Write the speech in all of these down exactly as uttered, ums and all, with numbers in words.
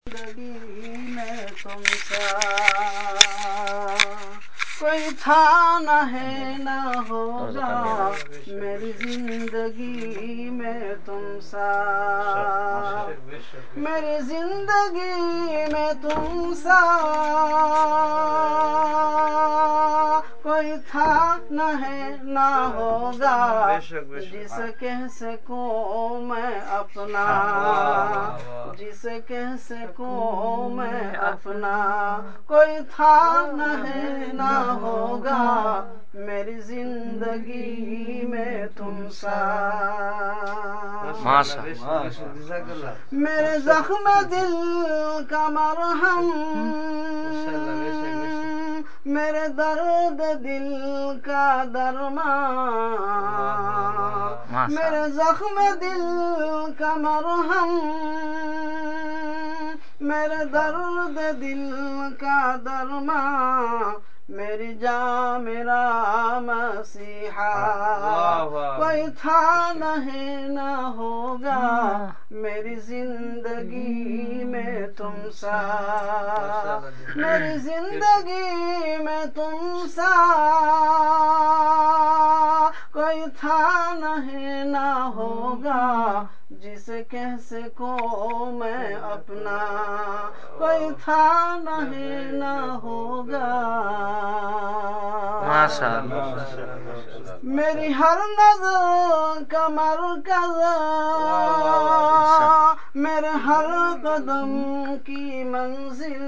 زندگی میں تم سا کوئی تھا نہ ہے نہ ہوگا میری زندگی میں تم سا میری زندگی میں تم سا کوئی تھا نہ ہے نہ ہوگا جسے کہہ سکوں میں اپنا جسے کہہ سکوں میں اپنا کوئی تھا نہ ہے نہ ہوگا میری زندگی میں تم سا میرے زخم دل کا مرہم میرے درد دل کا درمان میرے زخم دل کا مرہم میرے درد دل کا درمان میری جاں میرا مسیحا کوئی تھا نہ ہے نہ ہوگا میری زندگی میں تم سا میری زندگی میں تم سا کوئی تھا نہ ہے نہ ہوگا جسے کہہ سکوں میں اپنا کوئی تھا نہ ہے نہ ہوگا میری ہر نظر کا مرکز میرے ہر قدم کی منزل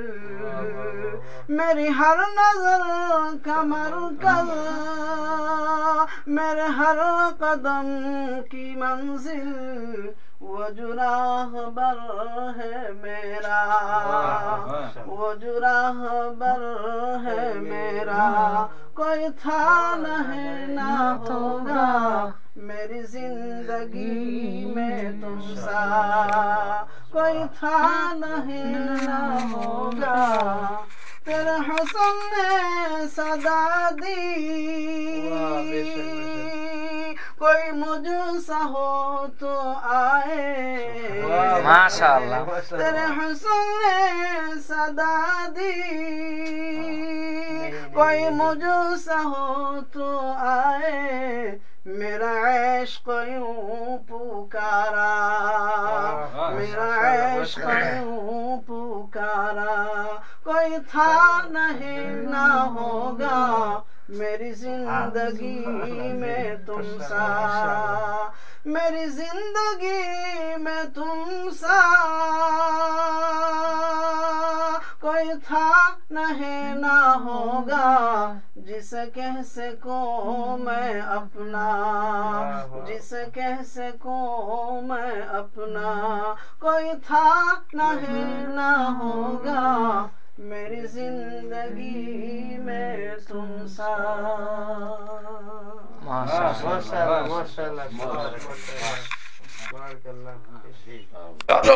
میری ہر نظر کا مرکز میرے ہر قدم کی منزل وہ جو راہ بر ہے میرا وہ جو راہ بر ہے میرا کوئی تھا نہ ہے نہ ہوگا میری زندگی میں تم سا کوئی تھا نہ ہے نہ ہوگا تیرے حسن نے صدا دی کوئی مجھ سا ہو تو آئے ماشاءاللہ تیرے حسن نے صدا دی کوئی مجھ سا ہو تو آئے میرا عشق یوں پکارا میرا عشق یوں پکارا کوئی تھا نہ ہے نہ ہوگا میری زندگی میں تم سا میری زندگی میں تم سا کوئی تھا نہ ہے نہ ہوگا جسے کہہ سکوں میں اپنا جسے کہہ سکوں میں اپنا کوئی تھا نہ ہے نہ ہوگا میری زندگی میں تم سا ماشاءاللہ ماشاءاللہ